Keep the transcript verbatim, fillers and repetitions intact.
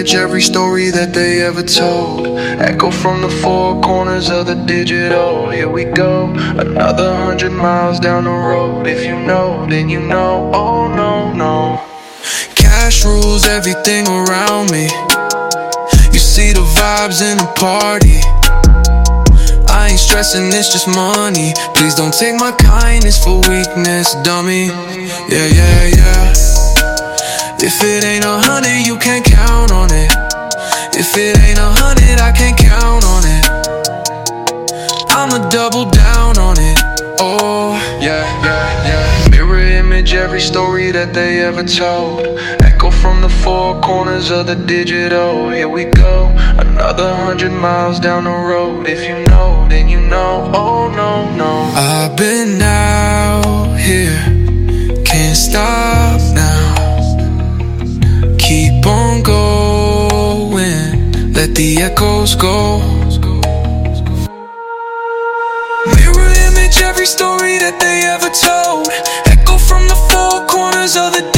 image, every story that they ever told. Echo from the four corners of the digital. Here we go, another hundred miles down the road. If you know, then you know. Oh no, no. Cash rules everything around me. You see the vibes in the party. I ain't stressing, it's just money. Please don't take my kindness for weakness, dummy. Yeah, yeah, yeah. If it ain't a hundred, you can't count on it. If it ain't a hundred, I can't count on it. I'ma double down on it. Oh, yeah, yeah, yeah. Mirror image, every story that they ever told. Echo from the four corners of the digital. Here we go, another hundred miles down the road. If you know, then you know. Oh no, no. I've been out here, can't stop now. Keep on going, let the echoes go. Mirror image, every story that they ever told. Echo from the four corners of the